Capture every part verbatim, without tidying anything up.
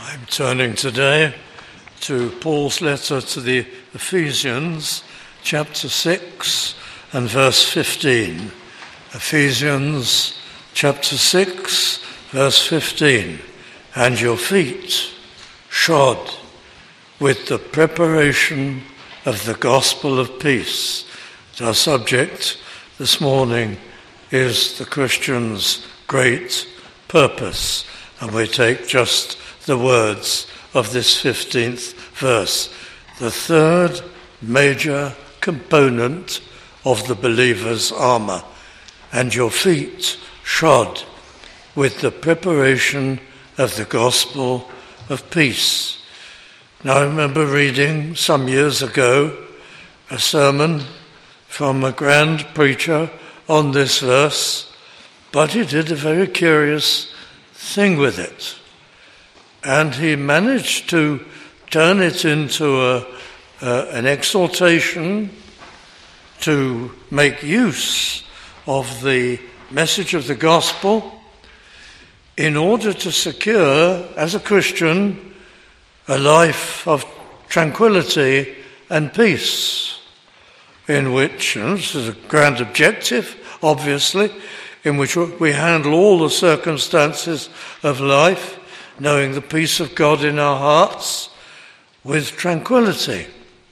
I'm turning today to Paul's letter to the Ephesians, chapter six and verse fifteen. Ephesians chapter six, verse fifteen. And your feet shod with the preparation of the gospel of peace. Our subject this morning is the Christian's great purpose. And we take just the words of this fifteenth verse. The third major component of the believer's armour. And your feet shod with the preparation of the gospel of peace. Now I remember reading some years ago a sermon from a grand preacher on this verse, but he did a very curious thing with it. And he managed to turn it into a, uh, an exhortation to make use of the message of the gospel in order to secure, as a Christian, a life of tranquility and peace, in which, and this is a grand objective, obviously, in which we handle all the circumstances of life, knowing the peace of God in our hearts with tranquility.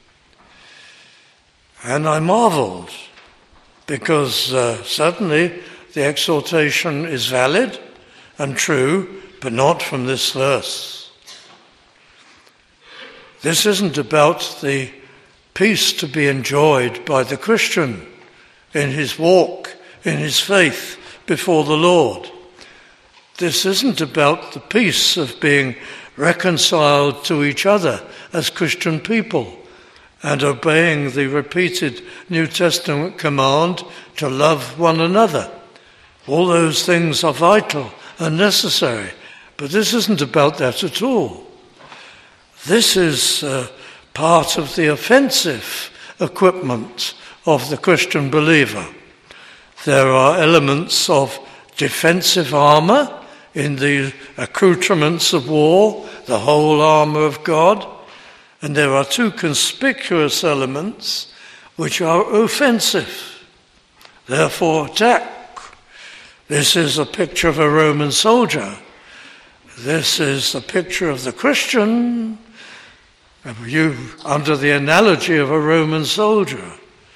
And I marveled, because uh, certainly the exhortation is valid and true, but not from this verse. This isn't about the peace to be enjoyed by the Christian in his walk, in his faith before the Lord. This isn't about the peace of being reconciled to each other as Christian people and obeying the repeated New Testament command to love one another. All those things are vital and necessary, but this isn't about that at all. This is uh, part of the offensive equipment of the Christian believer. There are elements of defensive armour in the accoutrements of war, the whole armour of God, and there are two conspicuous elements which are offensive, therefore attack. This is a picture of a Roman soldier. This is a picture of the Christian, you under the analogy of a Roman soldier.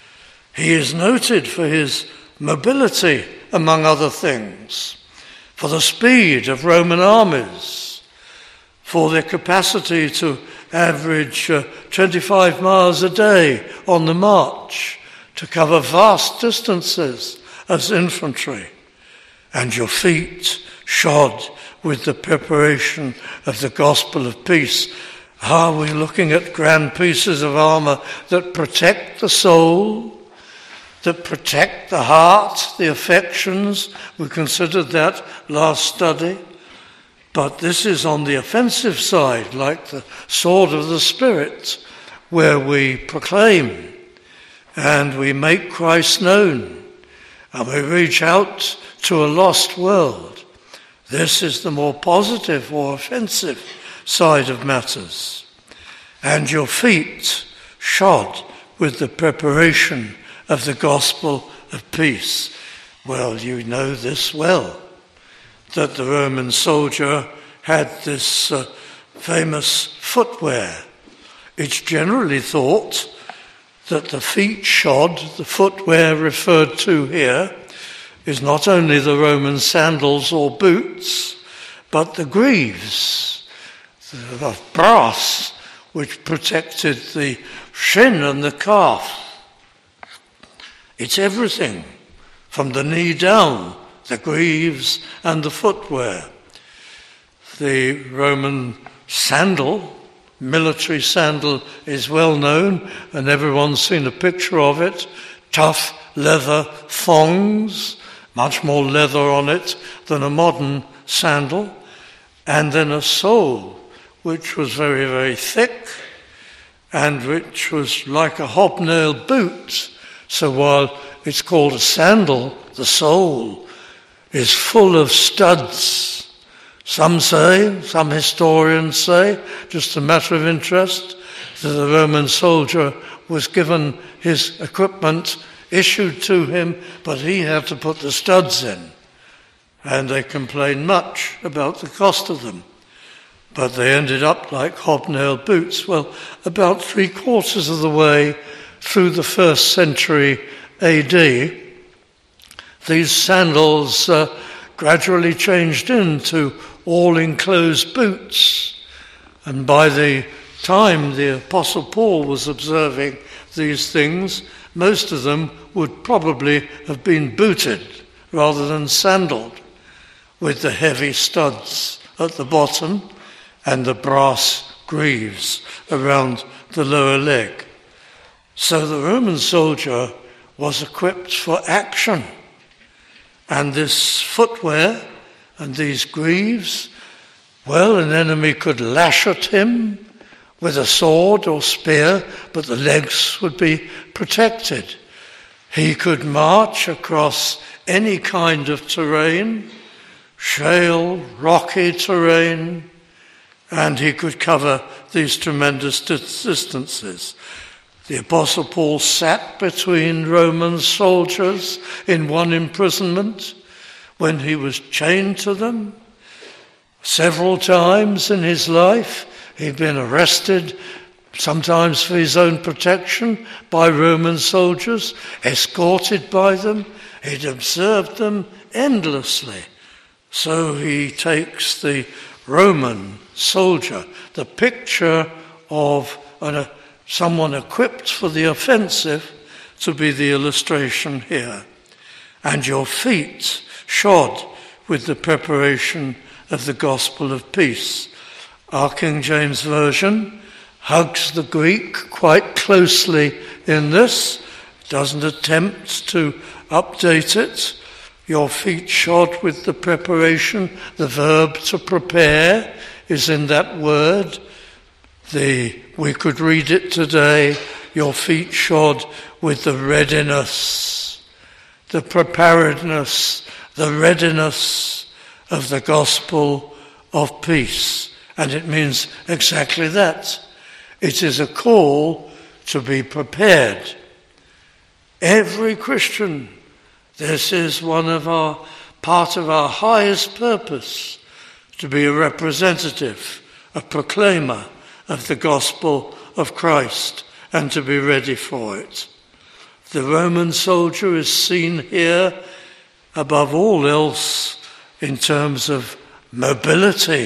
He is noted for his mobility, among other things, for the speed of Roman armies, for their capacity to average uh, twenty-five miles a day on the march, to cover vast distances as infantry, and your feet shod with the preparation of the gospel of peace. Are we looking at grand pieces of armour that protect the soul, that protect the heart, the affections? We considered that last study. But this is on the offensive side, like the sword of the Spirit, where we proclaim and we make Christ known and we reach out to a lost world. This is the more positive or offensive side of matters. And your feet shod with the preparation of the gospel of peace. Well, you know this well, that the Roman soldier had this uh, famous footwear. It's generally thought that the feet shod, the footwear referred to here, is not only the Roman sandals or boots, but the greaves of brass which protected the shin and the calf. It's everything, from the knee down, the greaves and the footwear. The Roman sandal, military sandal, is well known, and everyone's seen a picture of it. Tough leather thongs, much more leather on it than a modern sandal, and then a sole which was very, very thick and which was like a hobnail boot. So while it's called a sandal, the sole is full of studs, Some say, some historians say, just a matter of interest, that the Roman soldier was given his equipment issued to him, but he had to put the studs in. And they complained much about the cost of them. But they ended up like hobnail boots. Well, about three quarters of the way through the first century A D, these sandals uh, gradually changed into all-enclosed boots. And by the time the Apostle Paul was observing these things, most of them would probably have been booted rather than sandaled, with the heavy studs at the bottom and the brass greaves around the lower leg. So the Roman soldier was equipped for action. And this footwear and these greaves, well, an enemy could lash at him with a sword or spear, but the legs would be protected. He could march across any kind of terrain, shale, rocky terrain, and he could cover these tremendous distances. The Apostle Paul sat between Roman soldiers in one imprisonment when he was chained to them. Several times in his life, he'd been arrested, sometimes for his own protection, by Roman soldiers, escorted by them. He'd observed them endlessly. So he takes the Roman soldier, the picture of an, someone equipped for the offensive, to be the illustration here. And your feet shod with the preparation of the gospel of peace. Our King James Version hugs the Greek quite closely in this, doesn't attempt to update it. Your feet shod with the preparation, the verb to prepare is in that word. The, we could read it today, your feet shod with the readiness, the preparedness, the readiness of the gospel of peace. And it means exactly that. It is a call to be prepared. Every Christian, this is one of our, part of our highest purpose, to be a representative, a proclaimer of the gospel of Christ, and to be ready for it. The Roman soldier is seen here above all else in terms of mobility,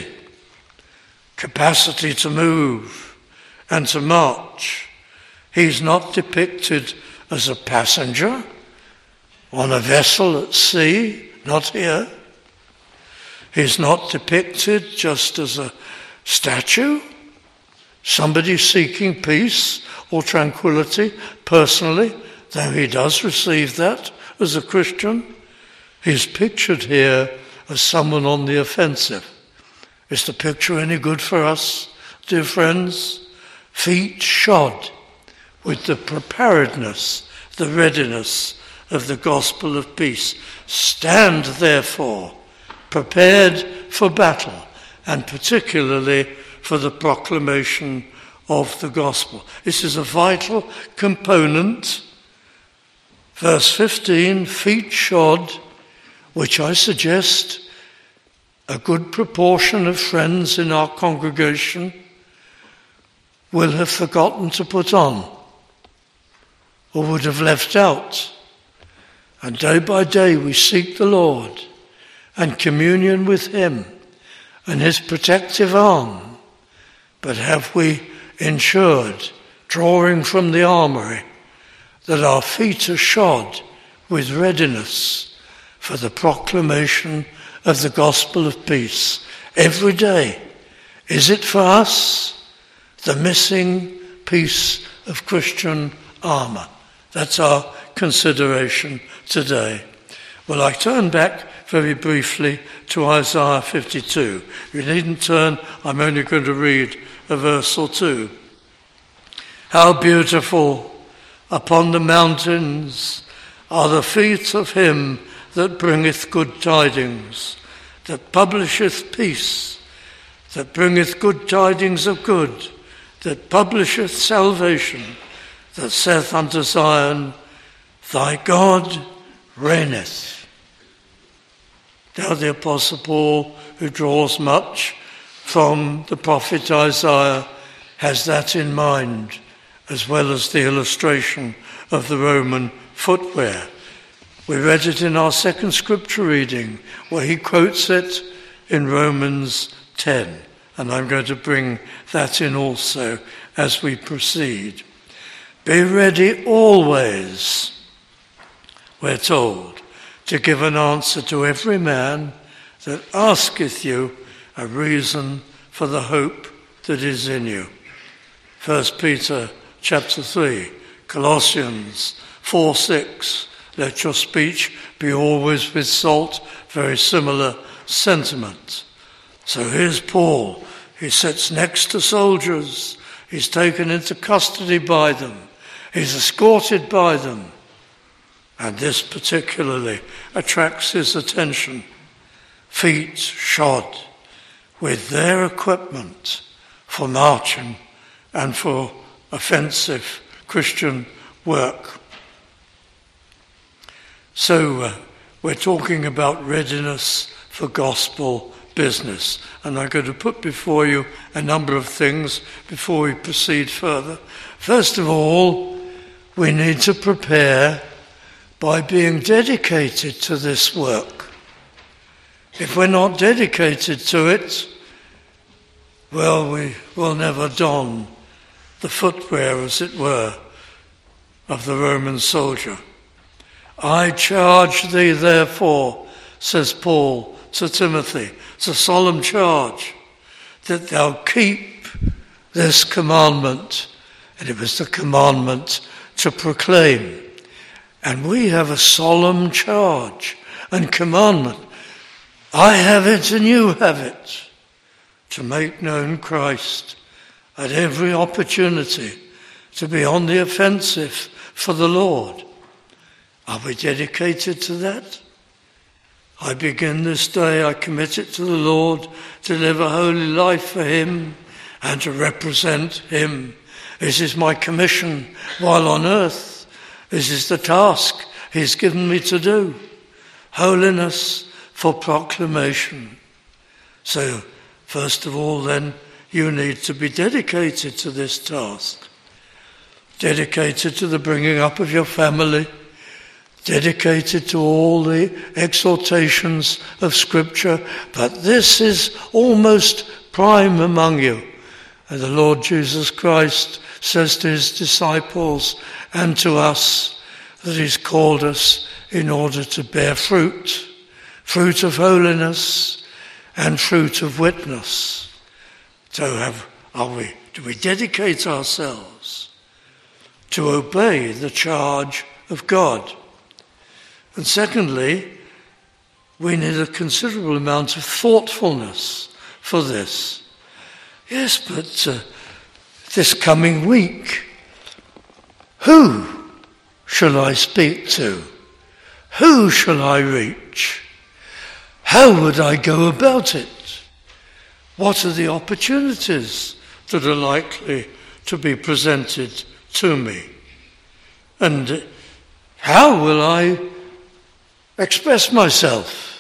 capacity to move and to march. He's not depicted as a passenger on a vessel at sea, not here. He's not depicted just as a statue, somebody seeking peace or tranquility personally, though he does receive that as a Christian. He's pictured here as someone on the offensive. Is the picture any good for us, dear friends? Feet shod with the preparedness, the readiness of the gospel of peace. Stand, therefore, prepared for battle, and particularly for the proclamation of the gospel. This is a vital component. Verse fifteen, feet shod, which I suggest a good proportion of friends in our congregation will have forgotten to put on, or would have left out. And day by day we seek the Lord and communion with him and his protective arm. But have we ensured, drawing from the armoury, that our feet are shod with readiness for the proclamation of the gospel of peace every day? Is it for us the missing piece of Christian armour? That's our consideration today. Well, I turn back very briefly to Isaiah fifty-two. You needn't turn, I'm only going to read a verse or two. How beautiful upon the mountains are the feet of him that bringeth good tidings, that publisheth peace, that bringeth good tidings of good, that publisheth salvation, that saith unto Zion, thy God reigneth. Now the Apostle Paul, who draws much from the prophet Isaiah, has that in mind, as well as the illustration of the Roman footwear. We read it in our second scripture reading, where he quotes it in Romans ten. And I'm going to bring that in also as we proceed. Be ready always, we're told, to give an answer to every man that asketh you a reason for the hope that is in you. First Peter chapter three, Colossians four six, let your speech be always with salt, very similar sentiment. So here's Paul. He sits next to soldiers. He's taken into custody by them. He's escorted by them. And this particularly attracts his attention. Feet shod with their equipment for marching and for offensive Christian work. So uh, we're talking about readiness for gospel business. And I'm going to put before you a number of things before we proceed further. First of all, we need to prepare by being dedicated to this work. If we're not dedicated to it, well, we will never don the footwear, as it were, of the Roman soldier. I charge thee, therefore, says Paul to Timothy, it's a solemn charge, that thou keep this commandment. And it was the commandment to proclaim. And we have a solemn charge and commandment. I have it and you have it, to make known Christ at every opportunity, to be on the offensive for the Lord. Are we dedicated to that? I begin this day, I commit it to the Lord to live a holy life for him and to represent him. This is my commission while on earth. This is the task he's given me to do. Holiness for proclamation. So, first of all then, you need to be dedicated to this task. Dedicated to the bringing up of your family. Dedicated to all the exhortations of Scripture, but this is almost prime among you. And the Lord Jesus Christ says to his disciples and to us that he's called us in order to bear fruit, fruit of holiness and fruit of witness. So have, are we, do we dedicate ourselves to obey the charge of God? And secondly, we need a considerable amount of thoughtfulness for this. Yes, but uh, this coming week, who shall I speak to? Who shall I reach? How would I go about it? What are the opportunities that are likely to be presented to me? And how will I express myself?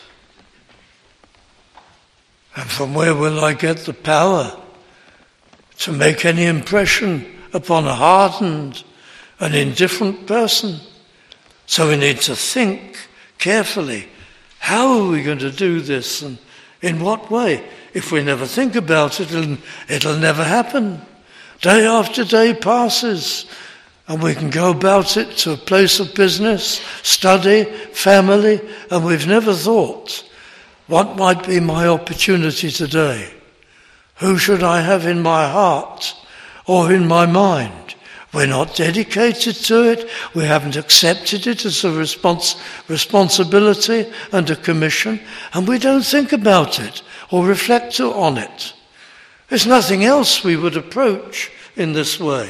And from where will I get the power to make any impression upon a hardened and indifferent person? So we need to think carefully, how are we going to do this and in what way? If we never think about it, it'll, it'll never happen. Day after day passes, and we can go about it to a place of business, study, family, and we've never thought, what might be my opportunity today? Who should I have in my heart or in my mind? We're not dedicated to it. We haven't accepted it as a respons- responsibility and a commission, and we don't think about it or reflect on it. There's nothing else we would approach in this way.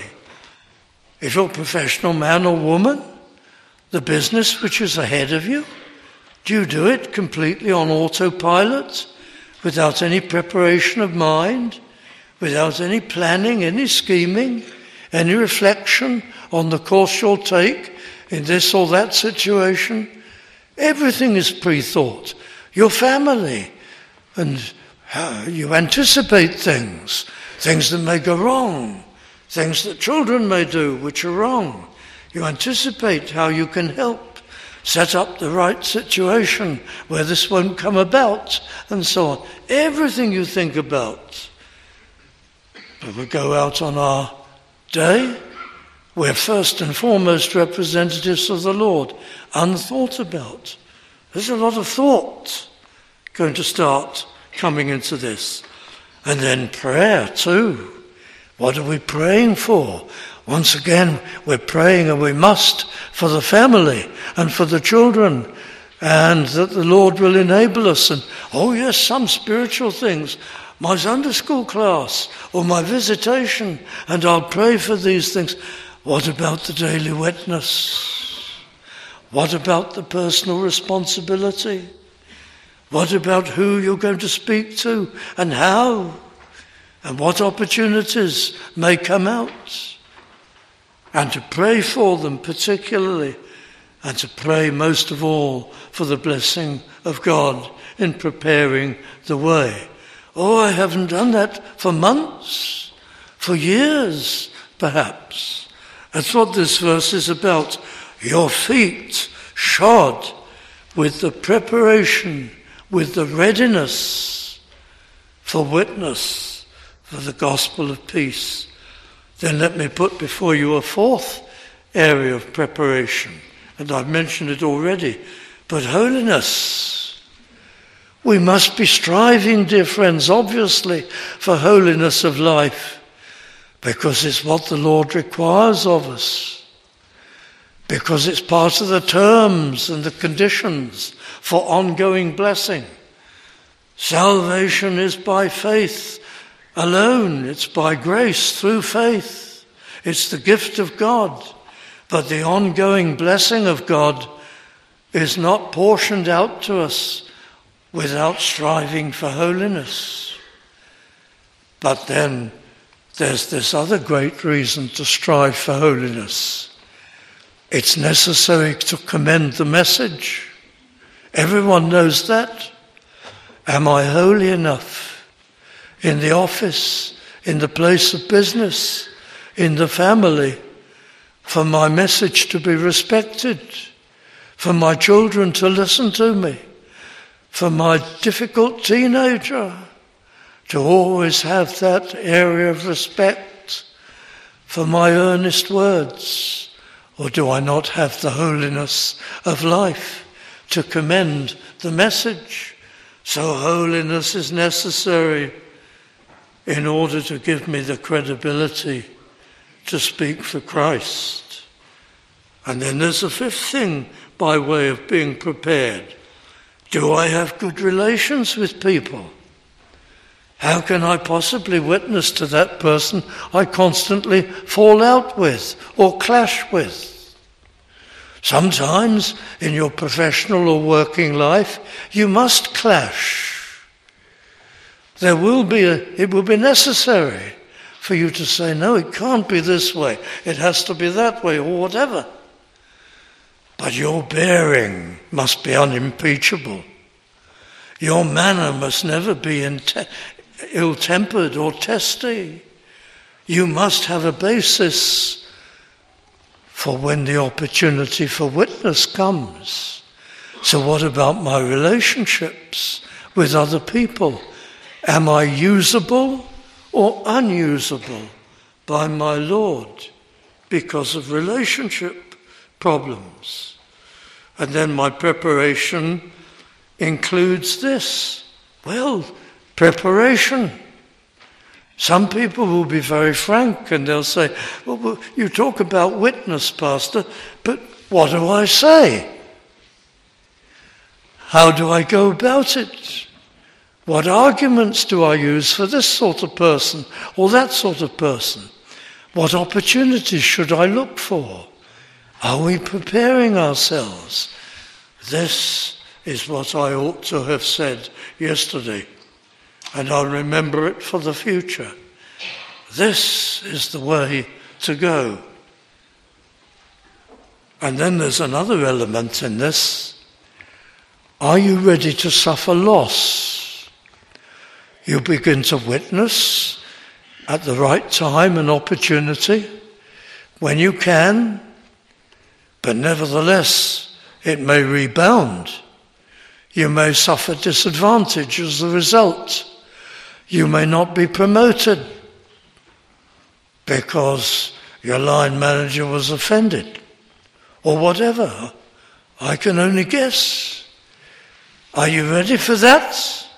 If you're a professional man or woman, the business which is ahead of you, Do you do it completely on autopilot, without any preparation of mind, without any planning, any scheming, any reflection on the course you'll take in this or that situation? Everything is pre-thought. Your family, and how you anticipate things, things that may go wrong, things that children may do which are wrong. You anticipate how you can help set up the right situation where this won't come about, and so on. Everything you think about. But we go out on our day, we're first and foremost representatives of the Lord, unthought about. There's a lot of thought going to start coming into this. And then prayer too. What are we praying for? Once again, we're praying, and we must, for the family and for the children, and that the Lord will enable us. And, oh yes, some spiritual things, my Sunday school class or my visitation, and I'll pray for these things. What about the daily witness? What about the personal responsibility? What about who you're going to speak to and how? And what opportunities may come out? And to pray for them particularly, and to pray most of all for the blessing of God in preparing the way. Oh, I haven't done that for months, for years perhaps. That's what this verse is about. Your feet shod with the preparation, with the readiness for witness for the gospel of peace. Then let me put before you a fourth area of preparation, and I've mentioned it already, but holiness. We must be striving, dear friends, obviously, for holiness of life, because it's what the Lord requires of us, because it's part of the terms and the conditions for ongoing blessing. Salvation is by faith alone. It's by grace through faith. It's the gift of God. But the ongoing blessing of God is not portioned out to us without striving for holiness. But then there's this other great reason to strive for holiness. It's necessary to commend the message. Everyone knows that. Am I holy enough in the office, in the place of business, in the family, for my message to be respected, for my children to listen to me, for my difficult teenager to always have that area of respect, for my earnest words? Or do I not have the holiness of life to commend the message? So holiness is necessary in order to give me the credibility to speak for Christ. And then there's a fifth thing by way of being prepared. Do I have good relations with people? How can I possibly witness to that person I constantly fall out with or clash with? Sometimes in your professional or working life, you must clash. There will be a, it will be necessary for you to say, no, it can't be this way. It has to be that way, or whatever. But your bearing must be unimpeachable. Your manner must never be inte- ill-tempered or testy. You must have a basis for when the opportunity for witness comes. So what about my relationships with other people? Am I usable or unusable by my Lord because of relationship problems? And then my preparation includes this. Well, preparation. Some people will be very frank and they'll say, well, you talk about witness, Pastor, but what do I say? How do I go about it? What arguments do I use for this sort of person or that sort of person? What opportunities should I look for? Are we preparing ourselves? This is what I ought to have said yesterday, and I'll remember it for the future. This is the way to go. And then there's another element in this. Are you ready to suffer loss? You begin to witness at the right time and opportunity, when you can, but nevertheless it may rebound. You may suffer disadvantage as a result. You may not be promoted because your line manager was offended, or whatever. I can only guess. Are you ready for that?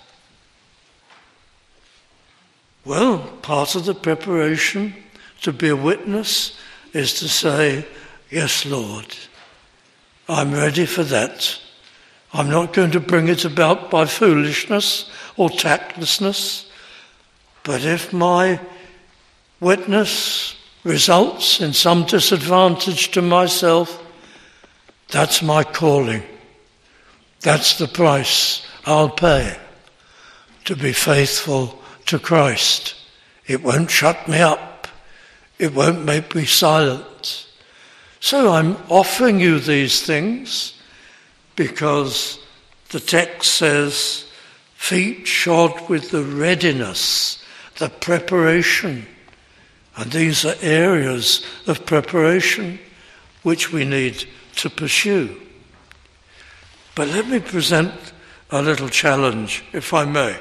Well, part of the preparation to be a witness is to say, yes, Lord, I'm ready for that. I'm not going to bring it about by foolishness or tactlessness, but if my witness results in some disadvantage to myself, that's my calling. That's the price I'll pay to be faithful to Christ. It won't shut me up. It won't make me silent. So I'm offering you these things because the text says, feet shod with the readiness, the preparation. And these are areas of preparation which we need to pursue. But let me present a little challenge, if I may.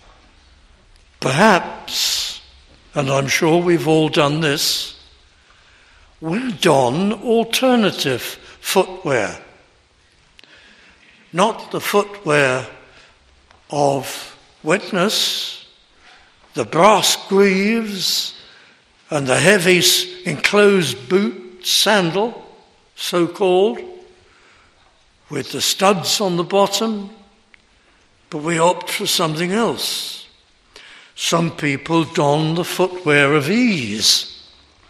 Perhaps, and I'm sure we've all done this, we don alternative footwear. Not the footwear of witness, the brass greaves and the heavy enclosed boot, sandal, so-called, with the studs on the bottom, but we opt for something else. Some people don the footwear of ease.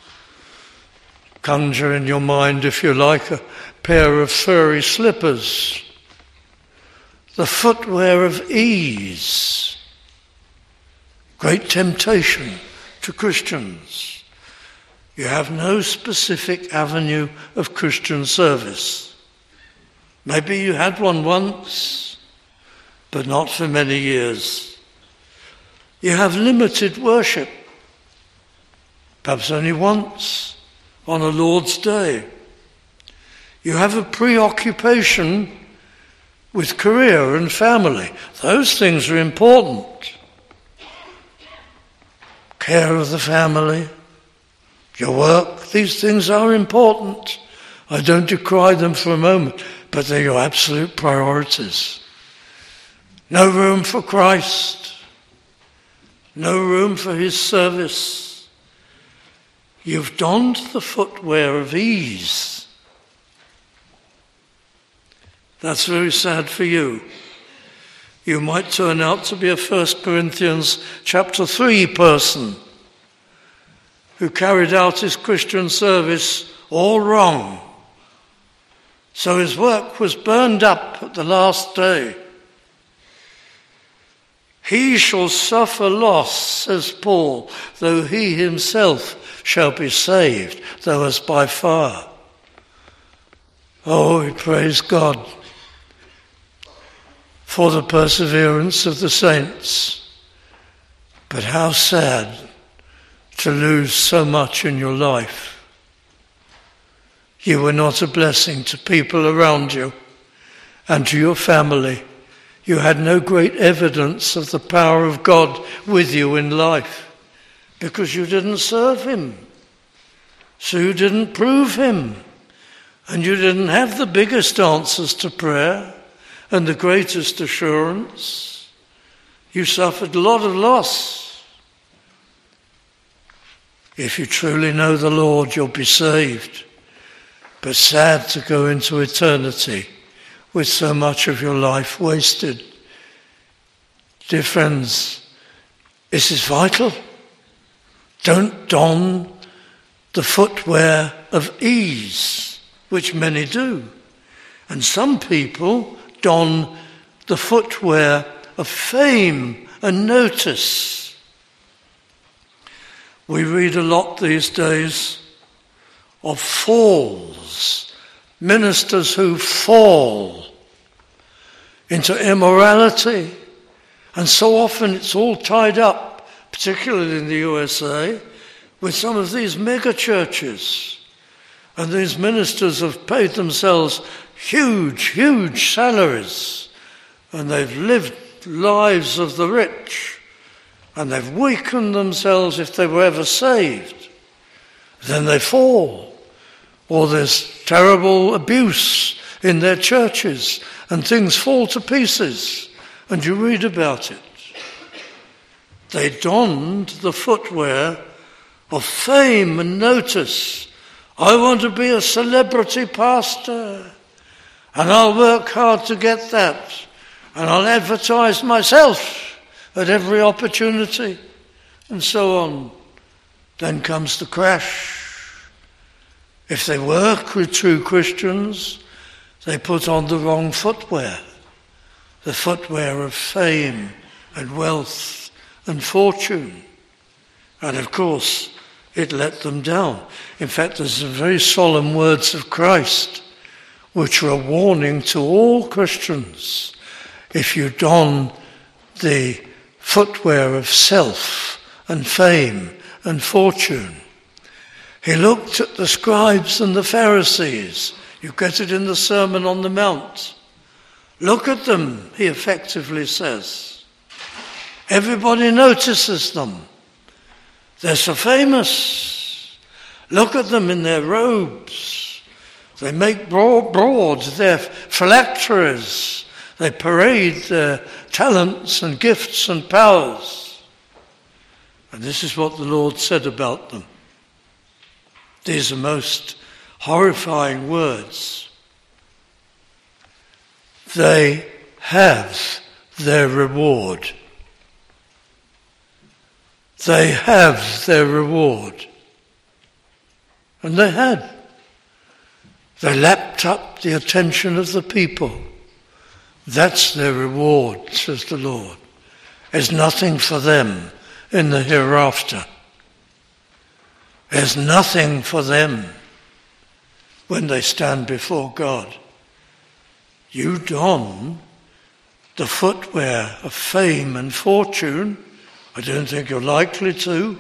Conjure in your mind, if you like, a pair of furry slippers. The footwear of ease. Great temptation to Christians. You have no specific avenue of Christian service. Maybe you had one once, but not for many years. You have limited worship, perhaps only once on a Lord's Day. You have a preoccupation with career and family. Those things are important. Care of the family, your work, these things are important. I don't decry them for a moment, but they're your absolute priorities. No room for Christ. No room for his service. You've donned the footwear of ease. That's very sad for you. You might turn out to be a First Corinthians chapter three person who carried out his Christian service all wrong. So his work was burned up at the last day. He shall suffer loss, says Paul, though he himself shall be saved, though as by fire. Oh, we praise God for the perseverance of the saints. But how sad to lose so much in your life. You were not a blessing to people around you and to your family. You had no great evidence of the power of God with you in life because you didn't serve him. So you didn't prove him. And you didn't have the biggest answers to prayer and the greatest assurance. You suffered a lot of loss. If you truly know the Lord, you'll be saved. But sad to go into eternity with so much of your life wasted. Dear friends, this is vital. Don't don the footwear of ease, which many do. And some people don the footwear of fame and notice. We read a lot these days of falls, ministers who fall into immorality, and so often it's all tied up, particularly in the U S A, with some of these mega churches. And these ministers have paid themselves huge, huge salaries, and they've lived lives of the rich, and they've weakened themselves if they were ever saved. Then they fall, or there's terrible abuse in their churches, and things fall to pieces, and you read about it. They donned the footwear of fame and notice. I want to be a celebrity pastor, and I'll work hard to get that, and I'll advertise myself at every opportunity, and so on. Then comes the crash. If they work with true Christians, they put on the wrong footwear, the footwear of fame and wealth and fortune. And of course, it let them down. In fact, there's some very solemn words of Christ, which are a warning to all Christians. If you don the footwear of self and fame and fortune. He looked at the scribes and the Pharisees. You get it in the Sermon on the Mount. Look at them, he effectively says. Everybody notices them. They're so famous. Look at them in their robes. They make broad, broad their phylacteries. They parade their talents and gifts and powers. And this is what the Lord said about them. These are most horrifying words. They have their reward. They have their reward. And they had. They lapped up the attention of the people. That's their reward, says the Lord. There's nothing for them in the hereafter. There's nothing for them when they stand before God. You don the footwear of fame and fortune. I don't think you're likely to.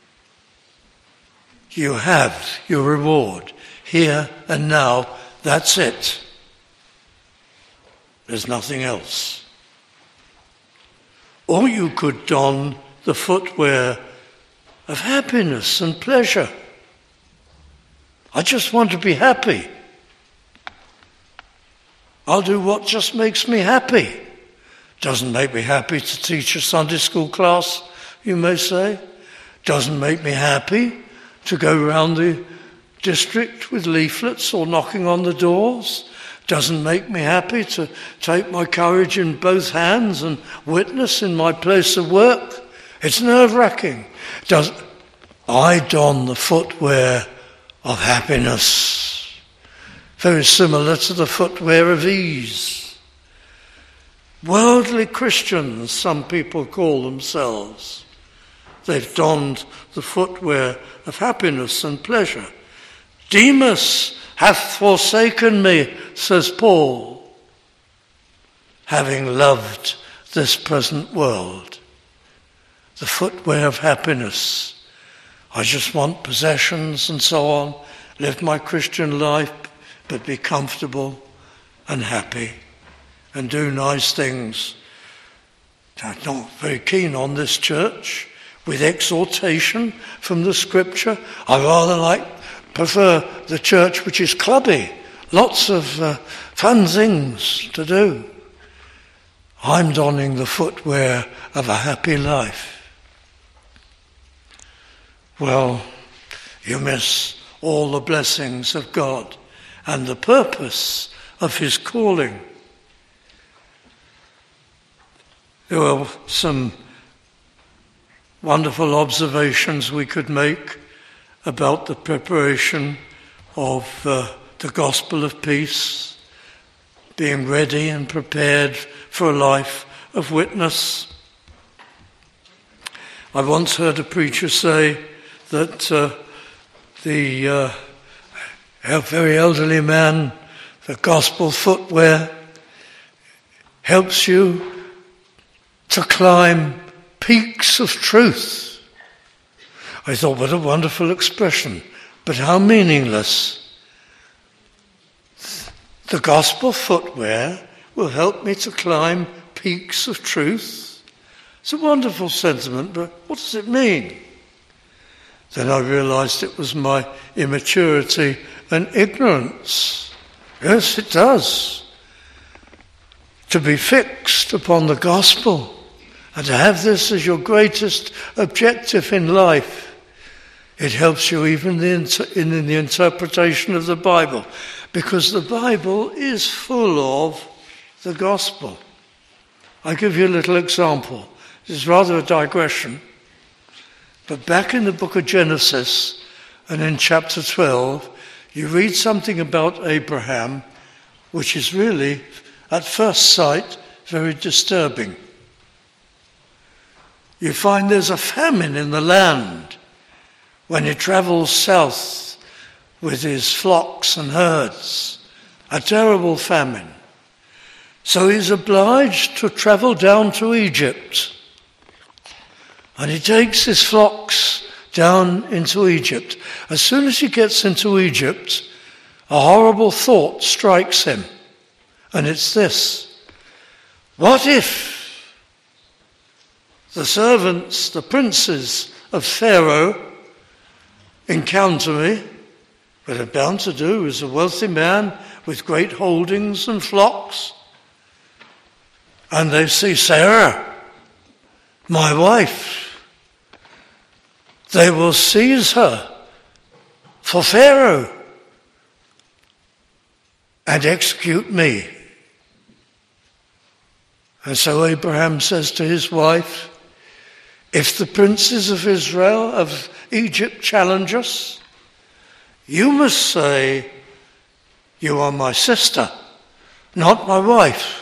You have your reward here and now. That's it. There's nothing else. Or you could don the footwear of happiness and pleasure. I just want to be happy. I'll do what just makes me happy. Doesn't make me happy to teach a Sunday school class, you may say. Doesn't make me happy to go around the district with leaflets or knocking on the doors. Doesn't make me happy to take my courage in both hands and witness in my place of work. It's nerve-wracking. Does I don the footwear of happiness, very similar to the footwear of ease. Worldly Christians, some people call themselves. They've donned the footwear of happiness and pleasure. Demas hath forsaken me, says Paul, having loved this present world. The footwear of happiness. I just want possessions and so on, live my Christian life, but be comfortable and happy and do nice things. I'm not very keen on this church with exhortation from the scripture. I rather like, prefer the church which is clubby, lots of uh, fun things to do. I'm donning the footwear of a happy life. Well, you miss all the blessings of God and the purpose of his calling. There were some wonderful observations we could make about the preparation of uh, the gospel of peace. being ready and prepared for a life of witness. I once heard a preacher say that uh, the uh, a very elderly man, the gospel footwear, helps you to climb peaks of truth. I thought, what a wonderful expression, but how meaningless. The gospel footwear will help me to climb peaks of truth. It's a wonderful sentiment, but what does it mean? Then I realized it was my immaturity and ignorance. Yes, it does. To be fixed upon the gospel and to have this as your greatest objective in life, it helps you even in the interpretation of the Bible, because the Bible is full of the gospel. I'll give you a little example. This is rather a digression. But back in the book of Genesis and in chapter twelve, you read something about Abraham, which is really, at first sight, very disturbing. You find there's a famine in the land when he travels south with his flocks and herds, a terrible famine. So he's obliged to travel down to Egypt. And he takes his flocks down into Egypt. As soon as he gets into Egypt, a horrible thought strikes him. And it's this: what if the servants, the princes of Pharaoh, encounter me? What they're bound to do is a wealthy man with great holdings and flocks. And they see Sarah, my wife. They will seize her for Pharaoh and execute me. And so Abraham says to his wife, if the princes of Israel, of Egypt, challenge us, you must say, you are my sister, not my wife.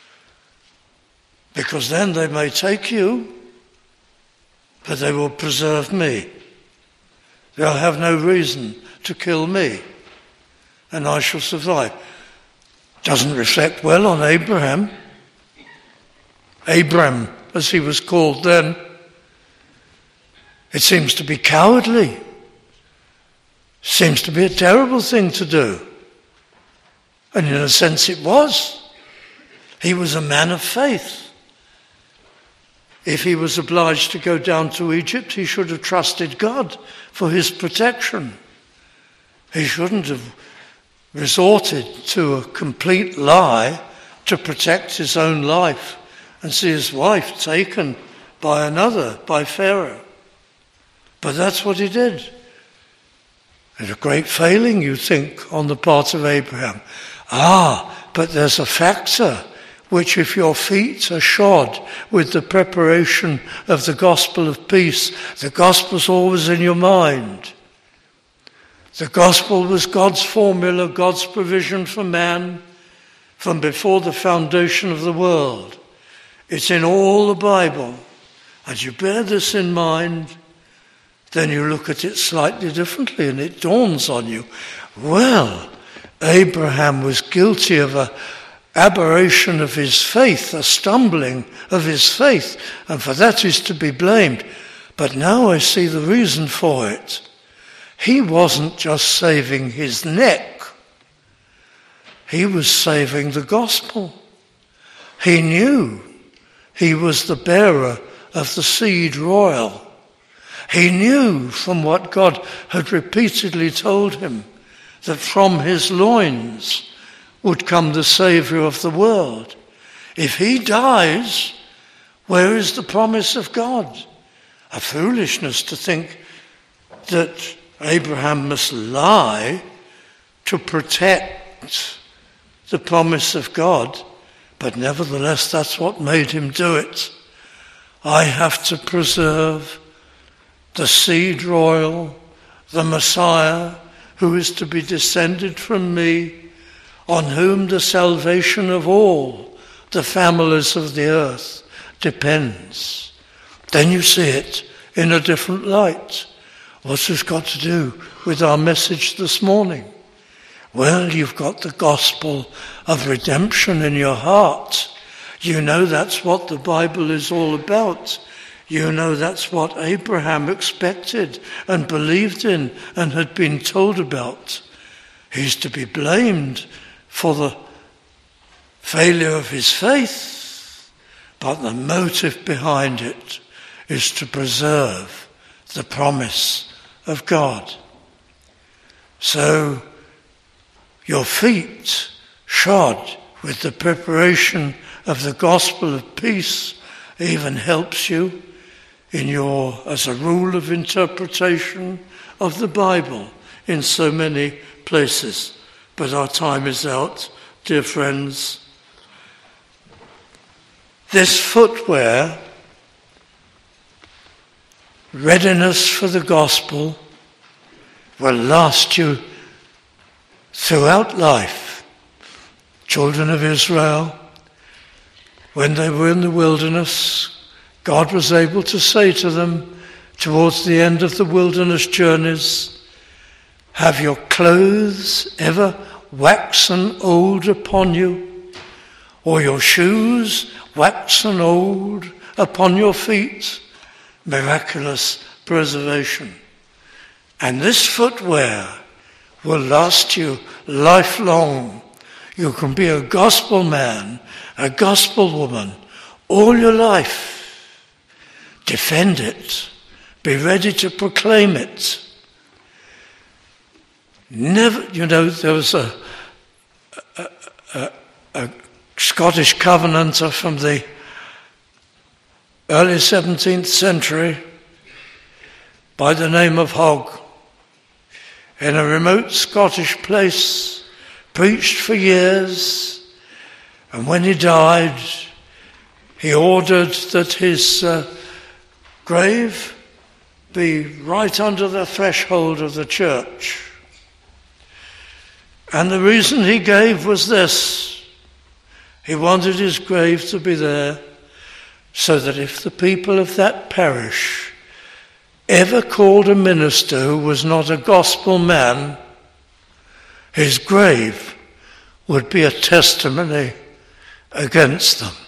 Because then they may take you, but they will preserve me. They'll have no reason to kill me, and I shall survive. Doesn't reflect well on Abraham. Abram, as he was called then. It seems to be cowardly. Seems to be a terrible thing to do. And in a sense it was. He was a man of faith. If he was obliged to go down to Egypt, he should have trusted God for his protection. He shouldn't have resorted to a complete lie to protect his own life and see his wife taken by another, by Pharaoh. But that's what he did. And a great failing, you think, on the part of Abraham. Ah, but there's a factor which, if your feet are shod with the preparation of the gospel of peace, the gospel's always in your mind. The gospel was God's formula, God's provision for man from before the foundation of the world. It's in all the Bible. And you bear this in mind, then you look at it slightly differently and it dawns on you, well, Abraham was guilty of a aberration of his faith, a stumbling of his faith, and for that he's to be blamed. But now I see the reason for it. He wasn't just saving his neck. He was saving the gospel. He knew he was the bearer of the seed royal. He knew from what God had repeatedly told him that from his loins would come the Saviour of the world. If he dies, where is the promise of God? A foolishness to think that Abraham must lie to protect the promise of God, but nevertheless that's what made him do it. I have to preserve the seed royal, the Messiah, who is to be descended from me. on whom the salvation of all the families of the earth depends. Then you see it in a different light. What's this got to do with our message this morning? Well, you've got the gospel of redemption in your heart. You know that's what the Bible is all about. You know that's what Abraham expected and believed in and had been told about. He's to be blamed for the failure of his faith, but the motive behind it is to preserve the promise of God. So your feet shod with the preparation of the gospel of peace even helps you in your, as a rule of interpretation of the Bible in so many places. But our time is out, dear friends. This footwear, readiness for the gospel, will last you throughout life. Children of Israel, when they were in the wilderness, God was able to say to them towards the end of the wilderness journeys, have your clothes ever waxen old upon you, or your shoes waxen old upon your feet? Miraculous preservation. And this footwear will last you lifelong. You can be a gospel man, a gospel woman, all your life. Defend it. Be ready to proclaim it. Never, you know, there was a, a, a, a Scottish Covenanter from the early seventeenth century by the name of Hogg, in a remote Scottish place, preached for years, and when he died, he ordered that his uh, grave be right under the threshold of the church. And the reason he gave was this: he wanted his grave to be there so that if the people of that parish ever called a minister who was not a gospel man, his grave would be a testimony against them.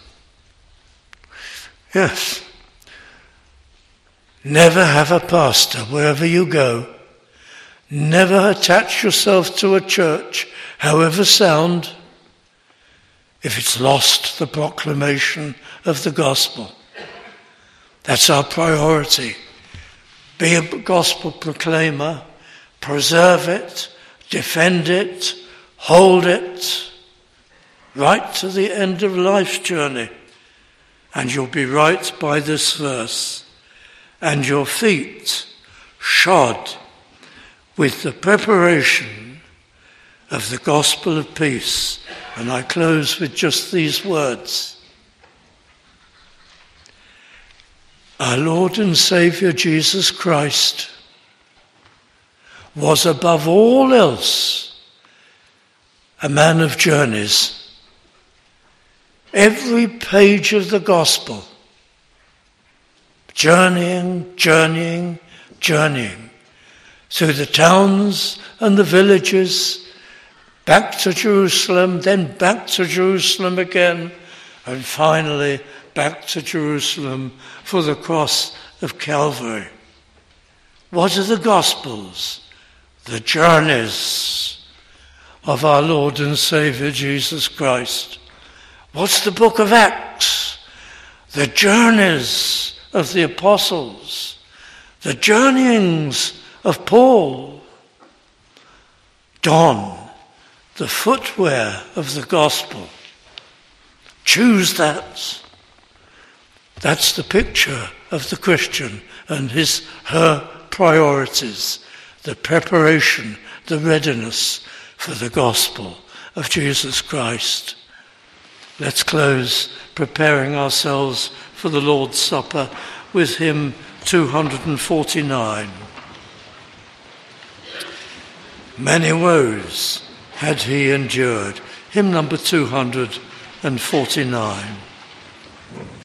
Yes. Never have a pastor wherever you go. Never attach yourself to a church, however sound, if it's lost the proclamation of the gospel. That's our priority. Be a gospel proclaimer, preserve it, defend it, hold it, right to the end of life's journey. And you'll be right by this verse. And your feet shod with the preparation of the gospel of peace. And I close with just these words. Our Lord and Saviour Jesus Christ was above all else a man of journeys. Every page of the gospel, journeying, journeying, journeying through the towns and the villages, back to Jerusalem, then back to Jerusalem again, and finally back to Jerusalem for the cross of Calvary. What are the Gospels? The journeys of our Lord and Saviour Jesus Christ. What's the book of Acts? The journeys of the apostles, the journeyings of Paul. Don, the footwear of the gospel. Choose that. That's the picture of the Christian and his, her priorities, the preparation, the readiness for the gospel of Jesus Christ. Let's close preparing ourselves for the Lord's Supper with hymn two forty-nine. Many woes had he endured. hymn number two hundred forty-nine.